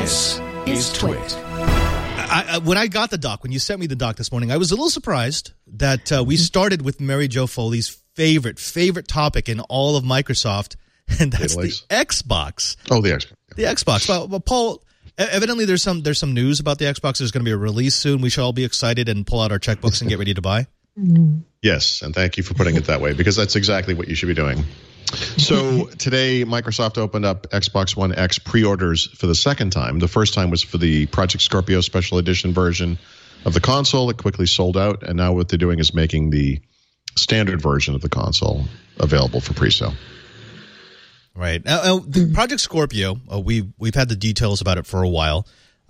This is Twit. When I got the doc, when you sent me the doc this morning, I was a little surprised that we started with Mary Jo Foley's favorite topic in all of Microsoft, and that's the Xbox. Oh, the Xbox. The Xbox. Well, Paul, evidently there's some news about the Xbox. There's going to be a release soon. We should all be excited and pull out our checkbooks and get ready to buy. Yes, and thank you for putting it that way, because that's exactly what you should be doing. So today, Microsoft opened up Xbox One X pre-orders for the second time. The first time was for the Project Scorpio Special Edition version of the console. It quickly sold out, and now what they're doing is making the standard version of the console available for pre-sale. Right. The Project Scorpio, we've had the details about it for a while.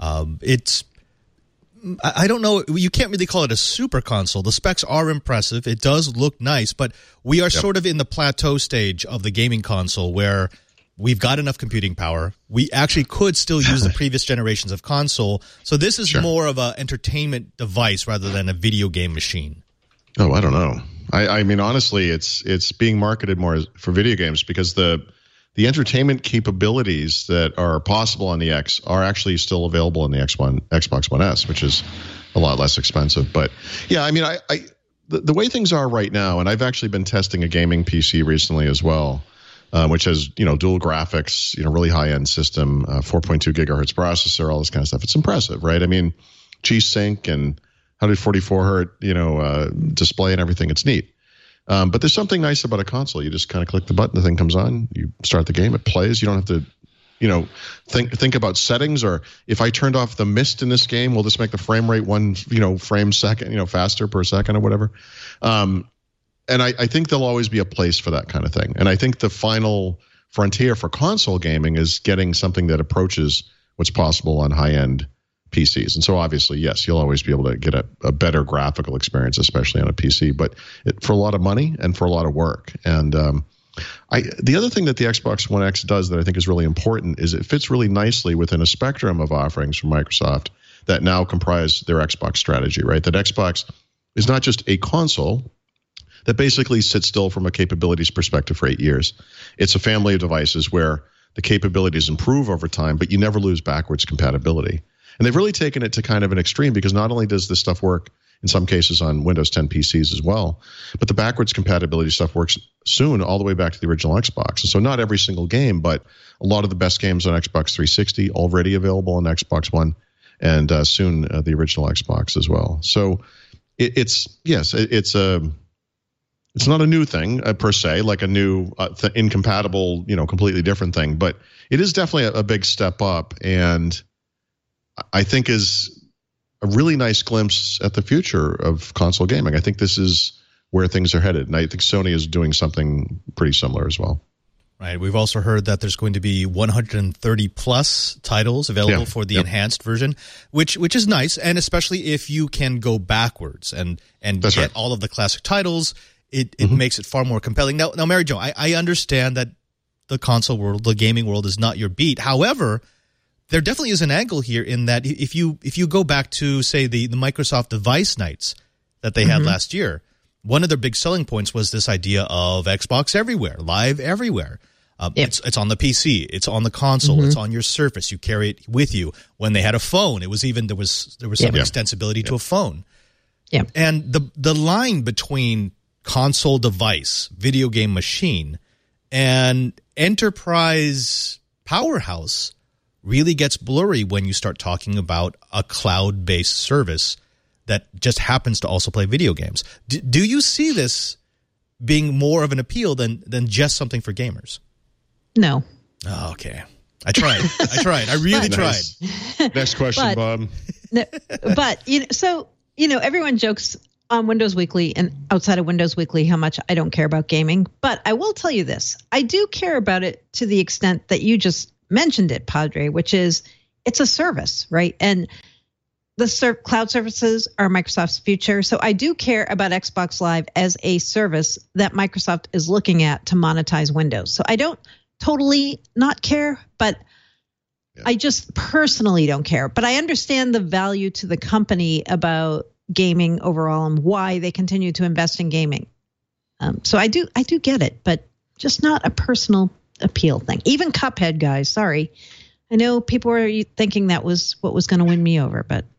I don't know. You can't really call it a super console. The specs are impressive. It does look nice, but we are sort of in the plateau stage of the gaming console where we've got enough computing power. We actually could still use the previous generations of console. So this is more of an entertainment device rather than a video game machine. Oh, I don't know. I mean, honestly, it's being marketed more for video games because the entertainment capabilities that are possible on the X are actually still available in the Xbox One S, which is a lot less expensive. But yeah, I mean, the way things are right now, and I've actually been testing a gaming PC recently as well, which has dual graphics, really high end system, 4.2 gigahertz processor, all this kind of stuff. It's impressive, right? I mean, G-Sync and 144 hertz, display and everything. It's neat. But there's something nice about a console. You just kind of click the button, the thing comes on, you start the game, it plays. You don't have to, think about settings, or if I turned off the mist in this game, will this make the frame rate one, frame second, faster per second or whatever? And I think there'll always be a place for that kind of thing. And I think the final frontier for console gaming is getting something that approaches what's possible on high-end PCs. And so obviously, yes, you'll always be able to get a better graphical experience, especially on a PC, but for a lot of money and for a lot of work. And the other thing that the Xbox One X does that I think is really important is it fits really nicely within a spectrum of offerings from Microsoft that now comprise their Xbox strategy, right? That Xbox is not just a console that basically sits still from a capabilities perspective for 8 years. It's a family of devices where the capabilities improve over time, but you never lose backwards compatibility. And they've really taken it to kind of an extreme, because not only does this stuff work in some cases on Windows 10 PCs as well, but the backwards compatibility stuff works soon all the way back to the original Xbox. And so not every single game, but a lot of the best games on Xbox 360 already available on Xbox One, and soon the original Xbox as well. So it's not a new thing per se, like a new incompatible, completely different thing, but it is definitely a big step up, and I think is a really nice glimpse at the future of console gaming. I think this is where things are headed, and I think Sony is doing something pretty similar as well. Right. We've also heard that there's going to be 130 plus titles available for the enhanced version, which is nice, and especially if you can go backwards and get all of the classic titles, it makes it far more compelling. Now, Mary Jo, I understand that the console world, the gaming world, is not your beat. However, there definitely is an angle here in that if you go back to, say, the Microsoft device nights that they had last year, one of their big selling points was this idea of Xbox everywhere, live everywhere. It's on the PC, it's on the console, it's on your Surface. You carry it with you. When they had a phone, it was even there was some extensibility to a phone. Yeah. And the line between console device, video game machine, and enterprise powerhouse really gets blurry when you start talking about a cloud-based service that just happens to also play video games. Do you see this being more of an appeal than just something for gamers? No. Oh, okay. I tried. I really tried. Next question, Bob. But, everyone jokes on Windows Weekly and outside of Windows Weekly how much I don't care about gaming. But I will tell you this. I do care about it to the extent that you just mentioned it, Padre, which is it's a service, right? And the cloud services are Microsoft's future. So I do care about Xbox Live as a service that Microsoft is looking at to monetize Windows. So I don't totally not care, but I just personally don't care. But I understand the value to the company about gaming overall and why they continue to invest in gaming. So I do get it, but just not a personal appeal thing. Even Cuphead, guys, sorry. I know people were thinking that was what was going to win me over, but